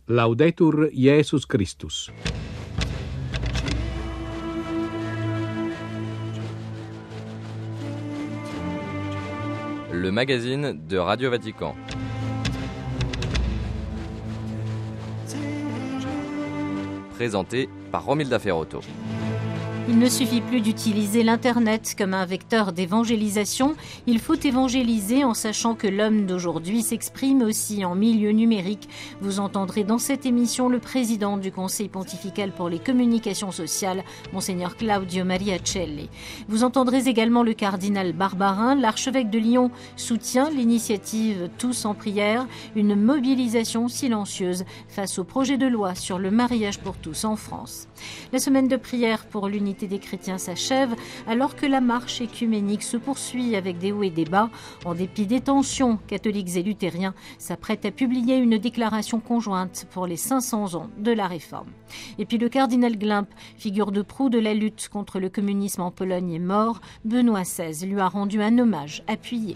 Laudetur Jesus Christus. Le magazine de Radio Vatican. Présenté par Romilda Ferrotto. Il ne suffit plus d'utiliser l'Internet comme un vecteur d'évangélisation. Il faut évangéliser en sachant que l'homme d'aujourd'hui s'exprime aussi en milieu numérique. Vous entendrez dans cette émission le président du Conseil pontifical pour les communications sociales, Monseigneur Claudio Maria Celli. Vous entendrez également le cardinal Barbarin. L'archevêque de Lyon soutient l'initiative Tous en prière, une mobilisation silencieuse face au projet de loi sur le mariage pour tous en France. La semaine de prière pour l'unité des chrétiens s'achève alors que la marche écuménique se poursuit avec des hauts et des bas. En dépit des tensions, catholiques et luthériens s'apprêtent à publier une déclaration conjointe pour les 500 ans de la Réforme. Et puis le cardinal Glimp, figure de proue de la lutte contre le communisme en Pologne, est mort. Benoît XVI lui a rendu un hommage appuyé.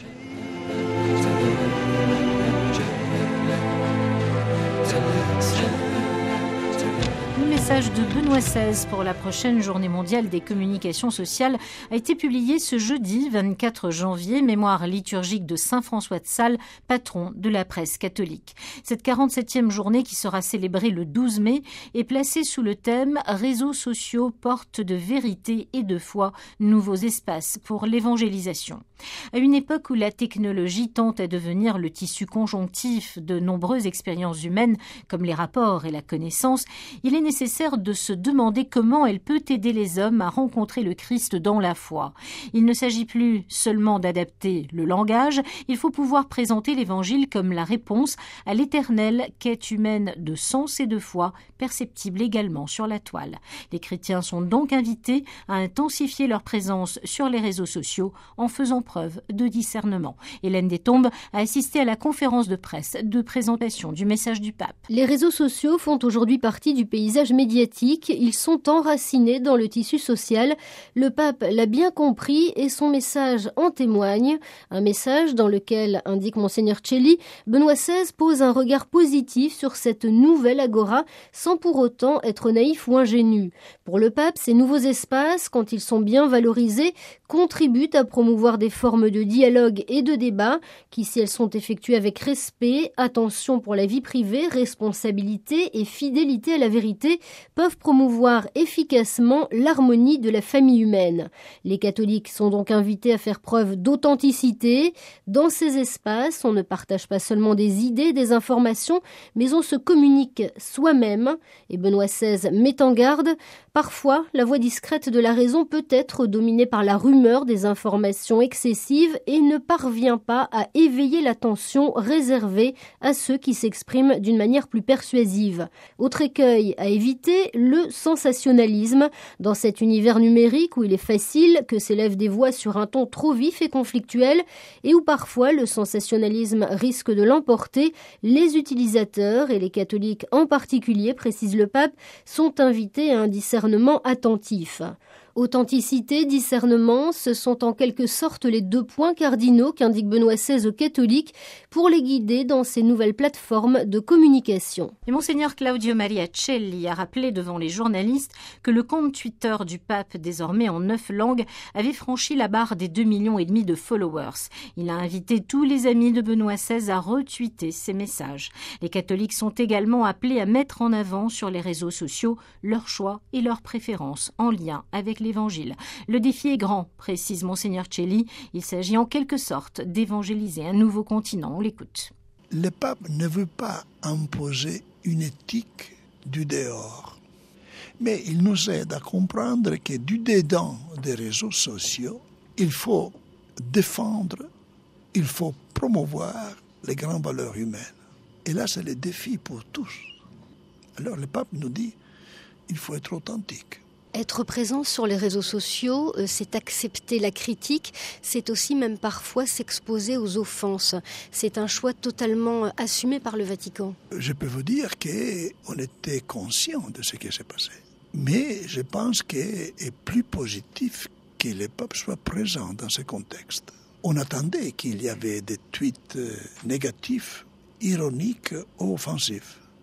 Le message de Benoît XVI pour la prochaine journée mondiale des communications sociales a été publié ce jeudi 24 janvier, mémoire liturgique de Saint François de Sales, patron de la presse catholique. Cette 47e journée qui sera célébrée le 12 mai est placée sous le thème « Réseaux sociaux, portes de vérité et de foi, nouveaux espaces pour l'évangélisation ». À une époque où la technologie tente à devenir le tissu conjonctif de nombreuses expériences humaines, comme les rapports et la connaissance, il est nécessaire de se demander comment elle peut aider les hommes à rencontrer le Christ dans la foi. Il ne s'agit plus seulement d'adapter le langage, il faut pouvoir présenter l'Évangile comme la réponse à l'éternelle quête humaine de sens et de foi, perceptible également sur la toile. Les chrétiens sont donc invités à intensifier leur présence sur les réseaux sociaux en faisant preuve de discernement. Hélène Destombes a assisté à la conférence de presse de présentation du message du pape. Les réseaux sociaux font aujourd'hui partie du paysage médiatique. Ils sont enracinés dans le tissu social. Le pape l'a bien compris et son message en témoigne. Un message dans lequel, indique Monseigneur Celli, Benoît XVI pose un regard positif sur cette nouvelle agora sans pour autant être naïf ou ingénu. Pour le pape, ces nouveaux espaces, quand ils sont bien valorisés, contribuent à promouvoir des formes de dialogue et de débat qui, si elles sont effectuées avec respect, attention pour la vie privée, responsabilité et fidélité à la vérité, peuvent promouvoir efficacement l'harmonie de la famille humaine. Les catholiques sont donc invités à faire preuve d'authenticité. Dans ces espaces, on ne partage pas seulement des idées, des informations, mais on se communique soi-même. Et Benoît XVI met en garde, parfois, la voix discrète de la raison peut être dominée par la rumeur des informations excessives et ne parvient pas à éveiller l'attention réservée à ceux qui s'expriment d'une manière plus persuasive. Autre écueil à éviter, le sensationnalisme. Dans cet univers numérique où il est facile que s'élèvent des voix sur un ton trop vif et conflictuel et où parfois le sensationnalisme risque de l'emporter, les utilisateurs et les catholiques en particulier, précise le pape, sont invités à un discernement attentif. Authenticité, discernement, ce sont en quelque sorte les deux points cardinaux qu'indique Benoît XVI aux catholiques pour les guider dans ces nouvelles plateformes de communication. Et Monseigneur Claudio Maria Celli a rappelé devant les journalistes que le compte Twitter du pape, désormais en 9 langues, avait franchi la barre des 2,5 millions de followers. Il a invité tous les amis de Benoît XVI à retweeter ces messages. Les catholiques sont également appelés à mettre en avant sur les réseaux sociaux leurs choix et leurs préférences en lien avec l'Évangile. Le défi est grand, précise Monseigneur Celli. Il s'agit en quelque sorte d'évangéliser un nouveau continent. On l'écoute. Le pape ne veut pas imposer une éthique du dehors, mais il nous aide à comprendre que du dedans des réseaux sociaux, il faut défendre, il faut promouvoir les grandes valeurs humaines. Et là, c'est le défi pour tous. Alors le pape nous dit, il faut être authentique. Être présent sur les réseaux sociaux, c'est accepter la critique, c'est aussi même parfois s'exposer aux offenses. C'est un choix totalement assumé par le Vatican. Je peux vous dire qu'on était conscient de ce qui s'est passé. Mais je pense qu'il est plus positif que le pape soit présent dans ce contexte. On attendait qu'il y avait des tweets négatifs, ironiques ou offensifs.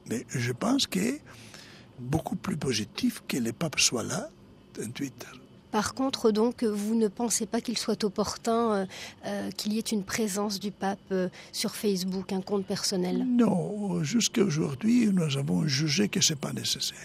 Mais je pense que beaucoup plus positif que le pape soit là, un Twitter. Par contre, donc, vous ne pensez pas qu'il soit opportun qu'il y ait une présence du pape sur Facebook, un compte personnel? Non, jusqu'à aujourd'hui, nous avons jugé que ce n'est pas nécessaire.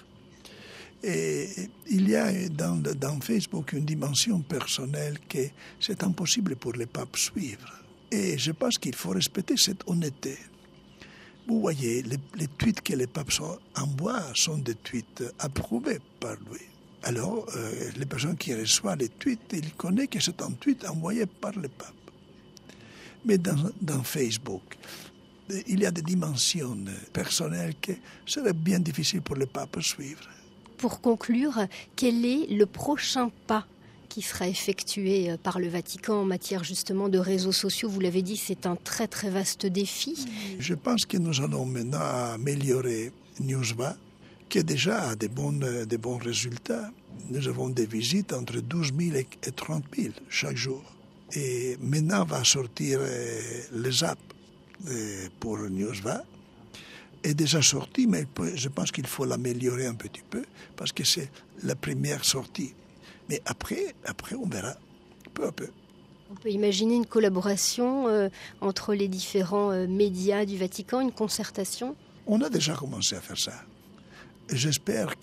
Et il y a dans Facebook une dimension personnelle que c'est impossible pour les papes suivre. Et je pense qu'il faut respecter cette honnêteté. Vous voyez, les tweets que les papes envoient sont des tweets approuvés par lui. Alors, les personnes qui reçoivent les tweets, ils connaissent que c'est un tweet envoyé par le pape. Mais dans Facebook, il y a des dimensions personnelles que seraient bien difficiles pour le pape à suivre. Pour conclure, quel est le prochain pas qui sera effectué par le Vatican en matière justement de réseaux sociaux? Vous l'avez dit, c'est un très très vaste défi. Je pense que nous allons maintenant améliorer Newsva, qui déjà a des bons résultats. Nous avons des visites entre 12 000 et 30 000 chaque jour. Et maintenant va sortir les apps pour Newsva. Est déjà sorti, mais je pense qu'il faut l'améliorer un petit peu, parce que c'est la première sortie. Mais après on verra, peu à peu. On peut imaginer une collaboration entre les différents médias du Vatican, une concertation? On a déjà commencé à faire ça. J'espère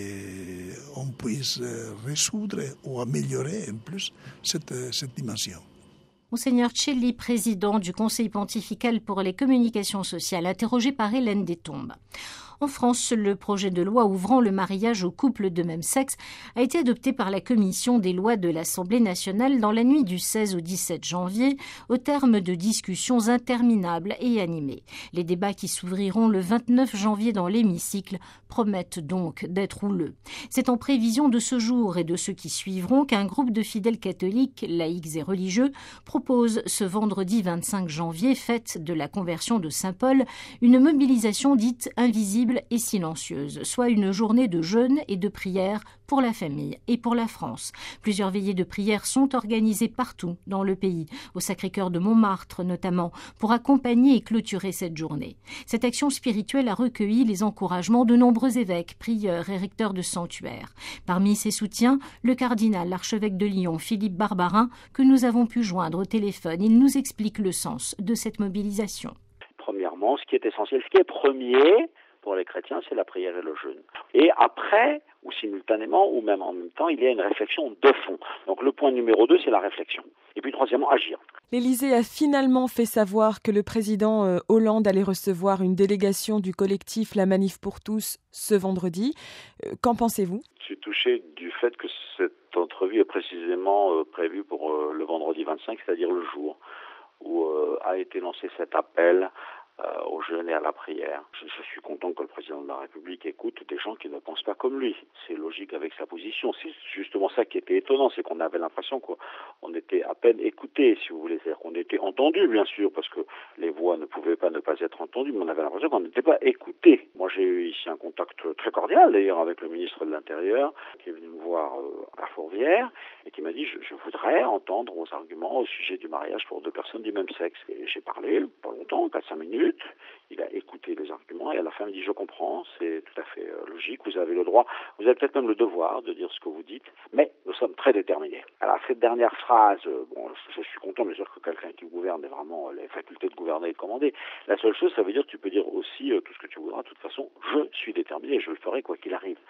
qu'on puisse résoudre ou améliorer en plus cette dimension. Monseigneur Celli, président du Conseil pontifical pour les communications sociales, interrogé par Hélène Destombes. En France, le projet de loi ouvrant le mariage aux couples de même sexe a été adopté par la commission des lois de l'Assemblée nationale dans la nuit du 16 au 17 janvier, au terme de discussions interminables et animées. Les débats qui s'ouvriront le 29 janvier dans l'hémicycle promettent donc d'être houleux. C'est en prévision de ce jour et de ceux qui suivront qu'un groupe de fidèles catholiques, laïcs et religieux, propose ce vendredi 25 janvier, fête de la conversion de Saint-Paul, une mobilisation dite invisible et silencieuse, soit une journée de jeûne et de prière pour la famille et pour la France. Plusieurs veillées de prière sont organisées partout dans le pays, au Sacré-Cœur de Montmartre notamment, pour accompagner et clôturer cette journée. Cette action spirituelle a recueilli les encouragements de nombreux évêques, prieurs et recteurs de sanctuaires. Parmi ses soutiens, le cardinal, l'archevêque de Lyon, Philippe Barbarin, que nous avons pu joindre au téléphone. Il nous explique le sens de cette mobilisation. Premièrement, ce qui est essentiel, ce qui est premier pour les chrétiens, c'est la prière et le jeûne. Et après, ou simultanément, ou même en même temps, il y a une réflexion de fond. Donc le point numéro 2, c'est la réflexion. Et puis troisièmement, agir. L'Élysée a finalement fait savoir que le président Hollande allait recevoir une délégation du collectif La Manif pour tous ce vendredi. Qu'en pensez-vous ? Je suis touché du fait que cette entrevue est précisément prévue pour le vendredi 25, c'est-à-dire le jour où a été lancé cet appel au jeûne et à la prière. Je suis content que le président de la République écoute des gens qui ne pensent pas comme lui. C'est logique avec sa position. C'est justement ça qui était étonnant, c'est qu'on avait l'impression qu'on était à peine écouté, si vous voulez. C'est-à-dire qu'on était entendu, bien sûr, parce que les voix ne pouvaient pas ne pas être entendues, mais on avait l'impression qu'on n'était pas écouté. Moi, j'ai eu ici un contact très cordial, d'ailleurs, avec le ministre de l'Intérieur, qui est venu me voir à Fourvière, et qui m'a dit, je voudrais entendre vos arguments au sujet du mariage pour deux personnes du même sexe. Et j'ai parlé, pas longtemps, 4-5 minutes. Il a écouté les arguments et à la fin il me dit je comprends, c'est tout à fait logique, vous avez le droit, vous avez peut-être même le devoir de dire ce que vous dites, mais nous sommes très déterminés. Alors cette dernière phrase, je suis content de dire que quelqu'un qui gouverne ait vraiment les facultés de gouverner et de commander. La seule chose, ça veut dire que tu peux dire aussi tout ce que tu voudras, de toute façon, je suis déterminé, je le ferai quoi qu'il arrive.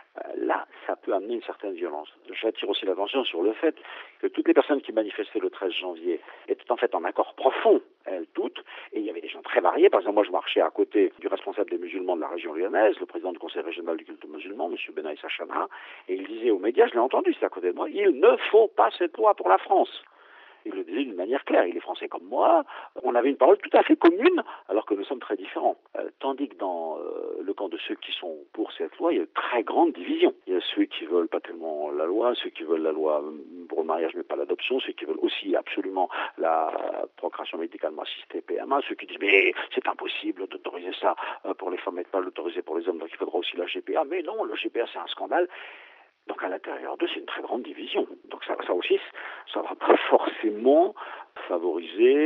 Là, ça peut amener une certaine violence. J'attire aussi l'attention sur le fait que toutes les personnes qui manifestaient le 13 janvier étaient en fait en accord profond, elles toutes, et il y avait des gens très variés. Par exemple, moi je marchais à côté du responsable des musulmans de la région lyonnaise, le président du conseil régional du culte musulman, M. Benaïs Hachana, et il disait aux médias, je l'ai entendu, c'est à côté de moi, il ne faut pas cette loi pour la France. Il le disait d'une manière claire, il est français comme moi, on avait une parole tout à fait commune, alors que nous sommes très différents. Tandis que dans le camp de ceux qui sont pour cette loi, il y a une très grande division. Il y a ceux qui veulent pas tellement la loi, ceux qui veulent la loi pour le mariage mais pas l'adoption, ceux qui veulent aussi absolument la procréation médicalement assistée PMA, ceux qui disent mais c'est impossible d'autoriser ça pour les femmes et de pas l'autoriser pour les hommes, donc il faudra aussi la GPA. Mais non, le GPA c'est un scandale. Donc à l'intérieur d'eux, c'est une très grande division. Donc ça aussi, ça ne va pas forcément favoriser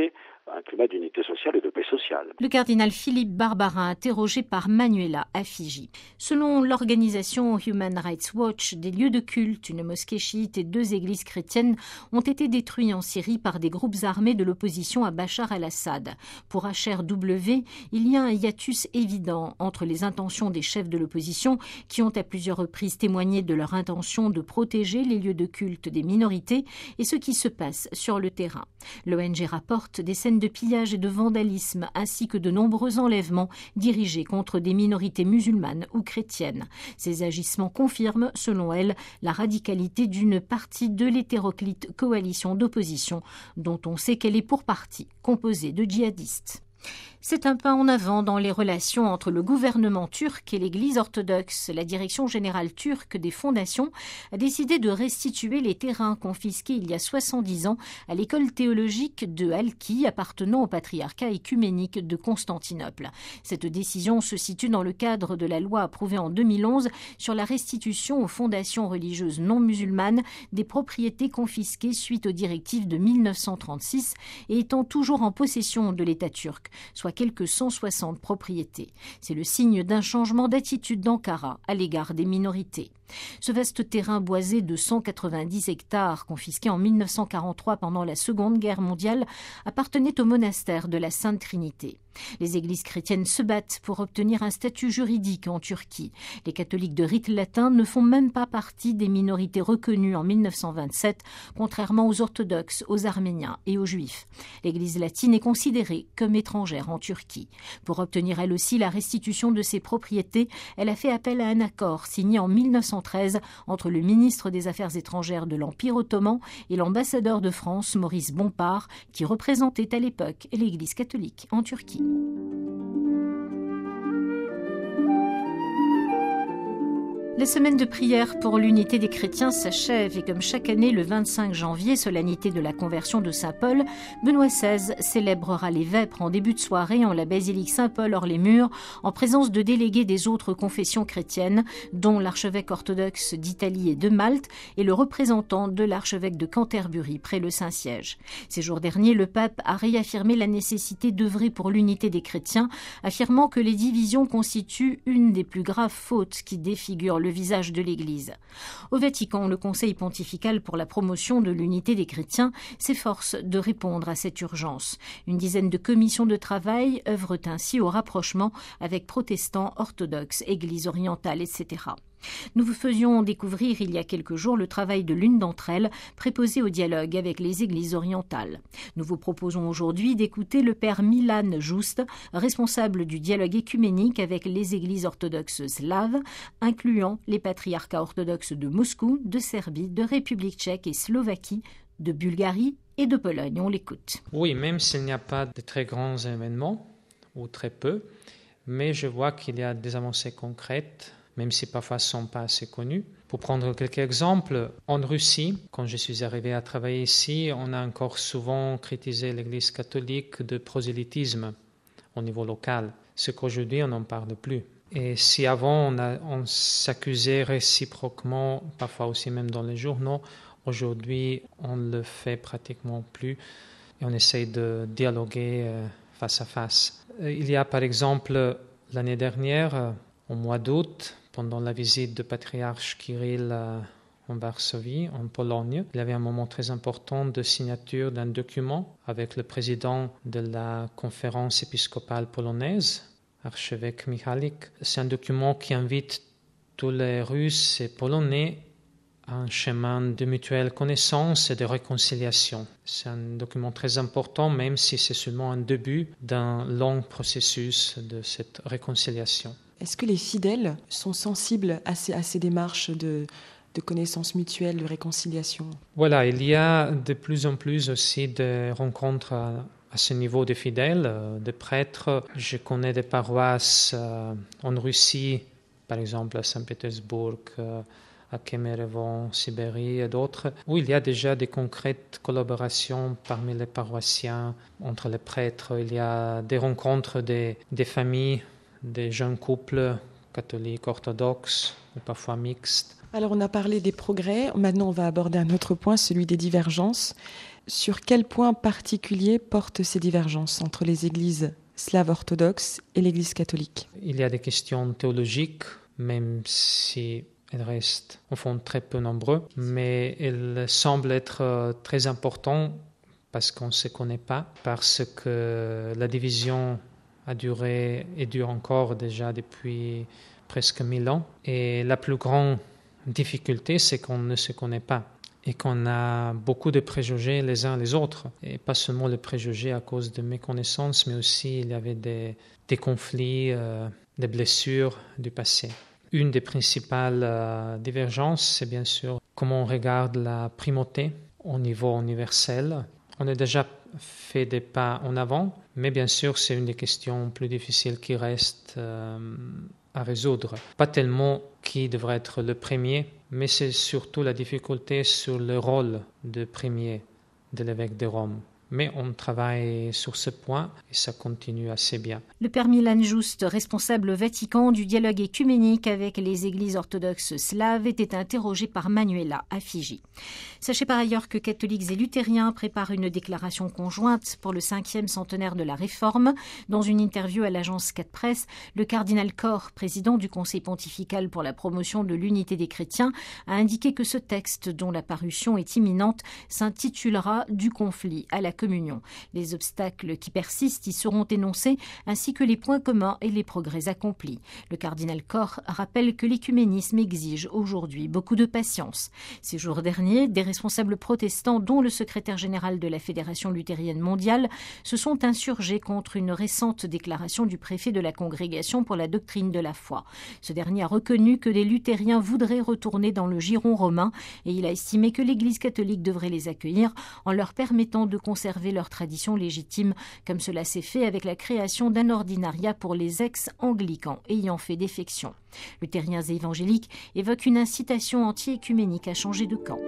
un climat d'unité sociale et de paix sociale. Le cardinal Philippe Barbarin, interrogé par Manuela à Fiji. Selon l'organisation Human Rights Watch, des lieux de culte, une mosquée chiite et 2 églises chrétiennes ont été détruits en Syrie par des groupes armés de l'opposition à Bachar el-Assad. Pour HRW, il y a un hiatus évident entre les intentions des chefs de l'opposition qui ont à plusieurs reprises témoigné de leur intention de protéger les lieux de culte des minorités et ce qui se passe sur le terrain. L'ONG rapporte des scènes de pillage et de vandalisme ainsi que de nombreux enlèvements dirigés contre des minorités musulmanes ou chrétiennes. Ces agissements confirment, selon elle, la radicalité d'une partie de l'hétéroclite coalition d'opposition dont on sait qu'elle est pour partie composée de djihadistes. C'est un pas en avant dans les relations entre le gouvernement turc et l'Église orthodoxe. La direction générale turque des fondations a décidé de restituer les terrains confisqués il y a 70 ans à l'école théologique de Halki appartenant au patriarcat œcuménique de Constantinople. Cette décision se situe dans le cadre de la loi approuvée en 2011 sur la restitution aux fondations religieuses non musulmanes des propriétés confisquées suite aux directives de 1936 et étant toujours en possession de l'État turc, soit quelques 160 propriétés. C'est le signe d'un changement d'attitude d'Ankara à l'égard des minorités. Ce vaste terrain boisé de 190 hectares, confisqué en 1943 pendant la Seconde Guerre mondiale, appartenait au monastère de la Sainte Trinité. Les églises chrétiennes se battent pour obtenir un statut juridique en Turquie. Les catholiques de rite latin ne font même pas partie des minorités reconnues en 1927, contrairement aux orthodoxes, aux arméniens et aux juifs. L'église latine est considérée comme étrangère en Turquie. Pour obtenir elle aussi la restitution de ses propriétés, elle a fait appel à un accord signé en 1913 entre le ministre des Affaires étrangères de l'Empire ottoman et l'ambassadeur de France, Maurice Bompard, qui représentait à l'époque l'Église catholique en Turquie. La semaine de prière pour l'unité des chrétiens s'achève et comme chaque année le 25 janvier, solennité de la conversion de Saint Paul, Benoît XVI célébrera les vêpres en début de soirée en la basilique Saint-Paul hors les murs en présence de délégués des autres confessions chrétiennes dont l'archevêque orthodoxe d'Italie et de Malte et le représentant de l'archevêque de Canterbury près le Saint-Siège. Ces jours derniers, le pape a réaffirmé la nécessité d'œuvrer pour l'unité des chrétiens, affirmant que les divisions constituent une des plus graves fautes qui défigurent le visage de l'Église. Au Vatican, le Conseil pontifical pour la promotion de l'unité des chrétiens s'efforce de répondre à cette urgence. Une dizaine de commissions de travail œuvrent ainsi au rapprochement avec protestants, orthodoxes, églises orientales, etc. Nous vous faisions découvrir il y a quelques jours le travail de l'une d'entre elles, préposée au dialogue avec les églises orientales. Nous vous proposons aujourd'hui d'écouter le père Milan Just, responsable du dialogue écuménique avec les églises orthodoxes slaves, incluant les patriarcats orthodoxes de Moscou, de Serbie, de République tchèque et Slovaquie, de Bulgarie et de Pologne. On l'écoute. Oui, même s'il n'y a pas de très grands événements, ou très peu, mais je vois qu'il y a des avancées concrètes, même si parfois elles ne sont pas assez connues. Pour prendre quelques exemples, en Russie, quand je suis arrivé à travailler ici, on a encore souvent critiqué l'Église catholique de prosélytisme au niveau local, ce qu'aujourd'hui on n'en parle plus. Et si avant on s'accusait réciproquement, parfois aussi même dans les journaux, aujourd'hui on ne le fait pratiquement plus et on essaye de dialoguer face à face. Il y a par exemple l'année dernière, au mois d'août, pendant la visite du patriarche Kirill en Varsovie, en Pologne, il y avait un moment très important de signature d'un document avec le président de la conférence épiscopale polonaise, archevêque Michalik. C'est un document qui invite tous les Russes et Polonais à un chemin de mutuelle connaissance et de réconciliation. C'est un document très important, même si c'est seulement un début d'un long processus de cette réconciliation. Est-ce que les fidèles sont sensibles à ces démarches de connaissance mutuelle, de réconciliation ? Voilà, il y a de plus en plus aussi de rencontres à ce niveau de fidèles, de prêtres. Je connais des paroisses en Russie, par exemple à Saint-Pétersbourg, à Kemerovo, Sibérie et d'autres, où il y a déjà des concrètes collaborations parmi les paroissiens, entre les prêtres. Il y a des rencontres des familles, des jeunes couples catholiques orthodoxes ou parfois mixtes. Alors on a parlé des progrès, maintenant on va aborder un autre point, celui des divergences. Sur quel point particulier portent ces divergences entre les églises slaves orthodoxes et l'Église catholique? Il y a des questions théologiques, même si elles restent au fond très peu nombreux, mais elles semblent être très importantes parce qu'on ne se connaît pas, parce que la division a duré et dure encore déjà depuis presque 1000 ans. Et la plus grande difficulté, c'est qu'on ne se connaît pas et qu'on a beaucoup de préjugés les uns les autres. Et pas seulement les préjugés à cause de méconnaissance, mais aussi il y avait des conflits, des blessures du passé. Une des principales divergences, c'est bien sûr comment on regarde la primauté au niveau universel. On a déjà fait des pas en avant, mais bien sûr, c'est une des questions plus difficiles qui reste à résoudre. Pas tellement qui devrait être le premier, mais c'est surtout la difficulté sur le rôle de premier de l'évêque de Rome. Mais on travaille sur ce point et ça continue assez bien. Le père Milan Just, responsable au Vatican du dialogue écuménique avec les églises orthodoxes slaves, était interrogé par Manuela à Fiji. Sachez par ailleurs que catholiques et luthériens préparent une déclaration conjointe pour le 5e centenaire de la Réforme. Dans une interview à l'agence 4 Presse, le cardinal Koch, président du Conseil pontifical pour la promotion de l'unité des chrétiens, a indiqué que ce texte, dont la parution est imminente, s'intitulera « Du conflit à la communion ». Les obstacles qui persistent y seront énoncés, ainsi que les points communs et les progrès accomplis. Le cardinal Koch rappelle que l'écuménisme exige aujourd'hui beaucoup de patience. Ces jours derniers, des responsables protestants, dont le secrétaire général de la Fédération luthérienne mondiale, se sont insurgés contre une récente déclaration du préfet de la Congrégation pour la doctrine de la foi. Ce dernier a reconnu que les luthériens voudraient retourner dans le giron romain et il a estimé que l'Église catholique devrait les accueillir en leur permettant de conserver leur tradition légitime, comme cela s'est fait avec la création d'un ordinariat pour les ex-anglicans ayant fait défection. Luthériens et évangéliques évoquent une incitation anti-écuménique à changer de camp.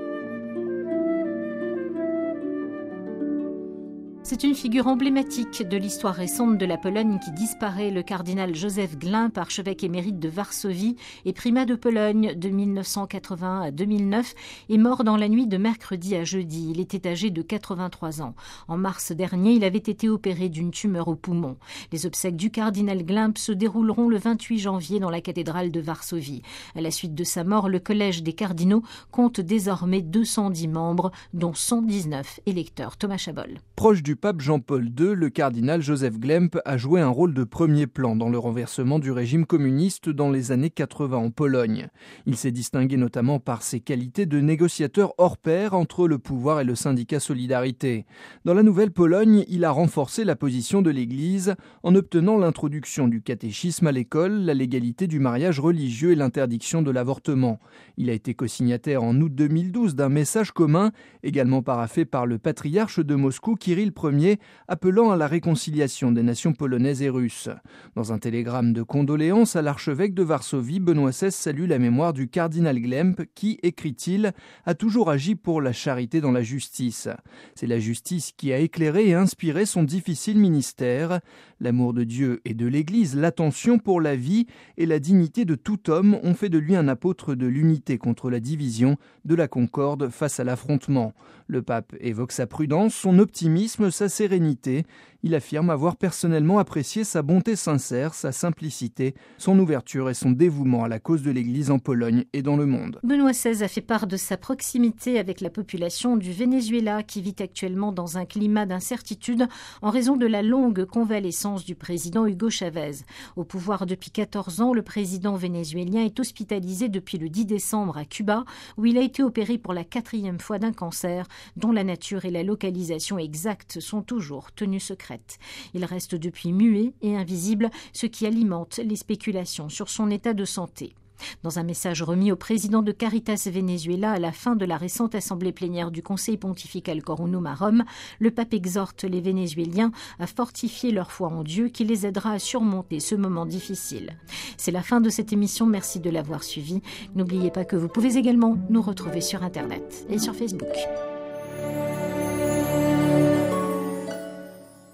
C'est une figure emblématique de l'histoire récente de la Pologne qui disparaît. Le cardinal Józef Glimp, archevêque émérite de Varsovie et primat de Pologne de 1980 à 2009, est mort dans la nuit de mercredi à jeudi. Il était âgé de 83 ans. En mars dernier, il avait été opéré d'une tumeur au poumon. Les obsèques du cardinal Glimp se dérouleront le 28 janvier dans la cathédrale de Varsovie. À la suite de sa mort, le collège des cardinaux compte désormais 210 membres, dont 119 électeurs. Thomas Chabol. Proche du pape Jean-Paul II, le cardinal Józef Glimp a joué un rôle de premier plan dans le renversement du régime communiste dans les années 80 en Pologne. Il s'est distingué notamment par ses qualités de négociateur hors pair entre le pouvoir et le syndicat Solidarité. Dans la nouvelle Pologne, il a renforcé la position de l'Église en obtenant l'introduction du catéchisme à l'école, la légalité du mariage religieux et l'interdiction de l'avortement. Il a été co-signataire en août 2012 d'un message commun, également paraphé par le patriarche de Moscou, Kirill Ier, appelant à la réconciliation des nations polonaises et russes. Dans un télégramme de condoléances à l'archevêque de Varsovie, Benoît XVI salue la mémoire du cardinal Glimp qui, écrit-il, a toujours agi pour la charité dans la justice. C'est la justice qui a éclairé et inspiré son difficile ministère. L'amour de Dieu et de l'Église, l'attention pour la vie et la dignité de tout homme ont fait de lui un apôtre de l'unité contre la division, de la concorde face à l'affrontement. Le pape évoque sa prudence, son optimisme, sa sérénité. Il affirme avoir personnellement apprécié sa bonté sincère, sa simplicité, son ouverture et son dévouement à la cause de l'Église en Pologne et dans le monde. Benoît XVI a fait part de sa proximité avec la population du Venezuela qui vit actuellement dans un climat d'incertitude en raison de la longue convalescence du président Hugo Chavez. Au pouvoir depuis 14 ans, le président vénézuélien est hospitalisé depuis le 10 décembre à Cuba où il a été opéré pour la 4e fois d'un cancer dont la nature et la localisation exacte sont toujours tenues secrètes. Il reste depuis muet et invisible, ce qui alimente les spéculations sur son état de santé. Dans un message remis au président de Caritas Venezuela à la fin de la récente assemblée plénière du Conseil pontifical Corunum à Rome, le pape exhorte les Vénézuéliens à fortifier leur foi en Dieu qui les aidera à surmonter ce moment difficile. C'est la fin de cette émission, merci de l'avoir suivi. N'oubliez pas que vous pouvez également nous retrouver sur Internet et sur Facebook.